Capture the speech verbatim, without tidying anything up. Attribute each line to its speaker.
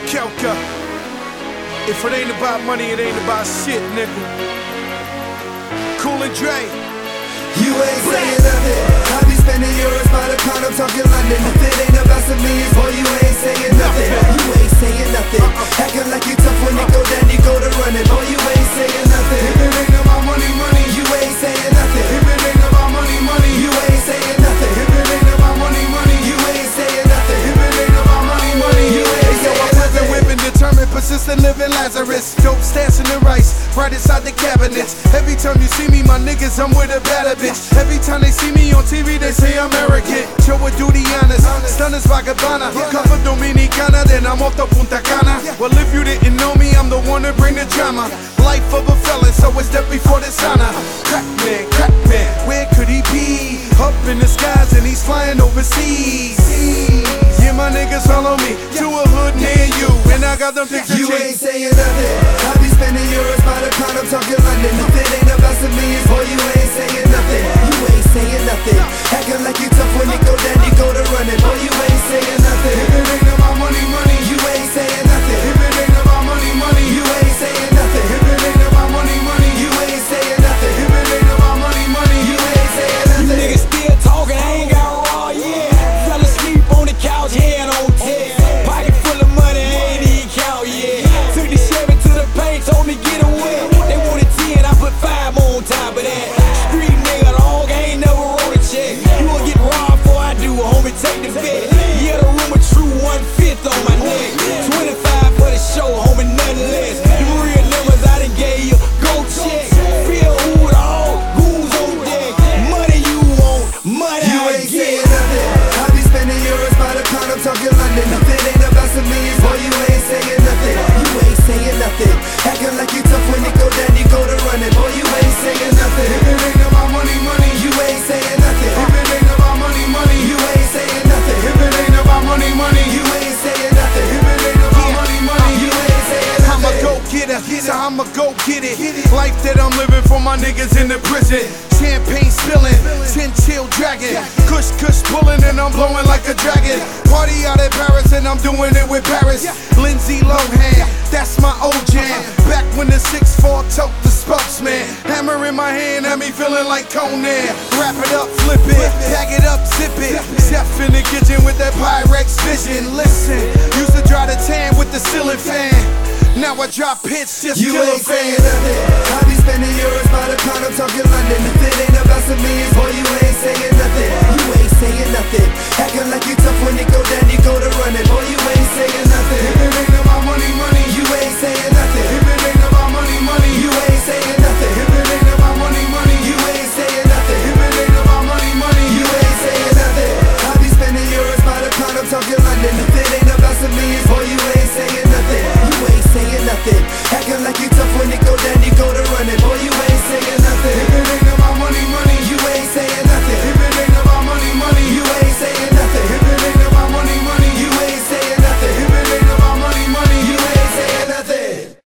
Speaker 1: Kelka. If it ain't about money, it ain't about shit, nigga. Cool and Dre.
Speaker 2: You ain't saying nothing. I be spending euros by the pound, I'm talking London. If it ain't about some millions, boy, you ain't saying nothing. You ain't saying nothing. Acting like you tough when it go down, you go to running. Boy, you ain't saying nothing.
Speaker 1: If it ain't about money, money,
Speaker 2: you ain't saying nothing.
Speaker 1: If it ain't about money, money,
Speaker 2: you ain't saying nothing.
Speaker 1: If it ain't about money, money,
Speaker 2: you ain't saying nothing.
Speaker 1: If it ain't about money, money,
Speaker 2: you ain't saying nothing.
Speaker 1: Living, whipping, determined, persistent, living Lazarus. Dope stashing the rice, right inside the cabinets. Every time you see me, my niggas, I'm with a better bitch. Every time they see me on T V, they say I'm arrogant. Yo, would do the honest, stunners vagabana. Cover Dominicana, then I'm off the Punta Cana. Well, if you didn't know me, I'm the one to bring the drama. Life of a felon, so it's death before dishonor. Crack man, crack man, where could he be? Up in the skies and he's flying overseas. Yeah, my niggas follow me to a hood near you, and I got them pictures.
Speaker 2: You ain't saying nothing. I be spending euros by the pound, I'm talking London. If it ain't about some millions, boy, you ain't saying nothing. You ain't saying nothing. Acting like you tough when it go down, you go to running. Boy, you ain't saying nothing.
Speaker 1: If it ain't about money, money,
Speaker 2: you ain't saying nothing.
Speaker 1: If it ain't about money, money,
Speaker 2: you ain't saying nothing.
Speaker 1: If it ain't about money, money,
Speaker 2: you ain't saying nothing.
Speaker 1: If it ain't about money, money,
Speaker 2: you ain't saying nothing.
Speaker 3: You niggas still talking, I ain't got raw yet. Fell asleep on the couch, head on ten. Pocket full of money, ain't even count yet. Took the Chevy to the paint, told me get away. They wanted ten, I put five more on top of that. Street nigga, dog, I ain't never wrote a check. You gon' get robbed before I do, homie, take the bet. Yeah, the room a true one-fifth on my neck. twenty-five for the show, homie, nothing less. The real numbers I done gave you, go check. Feel who the all goons on deck. Money you want, money
Speaker 2: you
Speaker 3: I
Speaker 2: ain't
Speaker 3: get.
Speaker 2: saying nothing. I be spending euros by the pound, I'm talking London. If it ain't about some millions, boy, you ain't saying nothing. You ain't saying nothing. Acting like you tough when it go down, you go to running. Boy, you ain't saying nothing.
Speaker 1: If it ain't about money, money,
Speaker 2: you ain't saying nothing.
Speaker 1: If it ain't about money, money,
Speaker 2: you ain't saying nothing.
Speaker 1: If it ain't about money, money,
Speaker 2: you ain't saying nothing.
Speaker 1: If it ain't about money, money,
Speaker 2: you ain't saying nothing.
Speaker 1: I'ma go get it, so I'ma go get it. Life that I'm living for my niggas in the prison. Champagne spilling, ten chill dragon. Kush kush pulling and I'm blowing like a dragon. Party out in Paris and I'm doing it with Paris. Lindsay Lohan, that's my old jam. Back when the six four tote the spokesman. Hammer in my hand, had me feeling like Conan. Wrap it up, flip it, pack it up, zip it. Chef in the kitchen with that Pyrex vision. Listen, used to dry the tan with the ceiling fan. Now I drop hits, just
Speaker 2: you
Speaker 1: kill a
Speaker 2: ain't saying
Speaker 1: fan.
Speaker 2: nothing. I be spending euros by the pound, I'm talking London. If it ain't about some millions, boy, you ain't saying nothing. You ain't saying nothing. Acting like you tough when it go down, you go